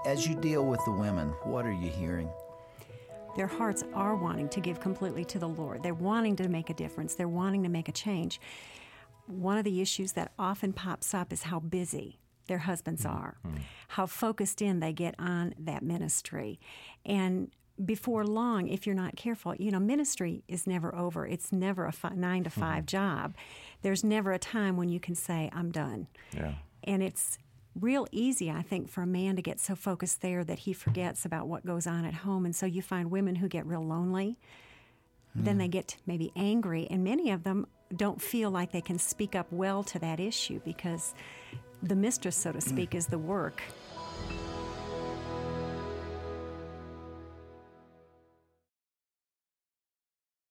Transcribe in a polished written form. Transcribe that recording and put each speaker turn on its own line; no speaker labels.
As you deal with the women, what are you hearing?
Their hearts are wanting to give completely to the Lord. They're wanting to make a difference. They're wanting to make a change. One of the issues that often pops up is how busy their husbands are, how focused in they get on that ministry. And before long, if you're not careful, ministry is never over. It's never a 9 to 5 job. There's never a time when you can say, I'm done.
Yeah.
And it's real easy, I think, for a man to get so focused there that he forgets about what goes on at home. And so you find women who get real lonely. Then they get maybe angry, and many of them don't feel like they can speak up well to that issue because the mistress, so to speak, is the work,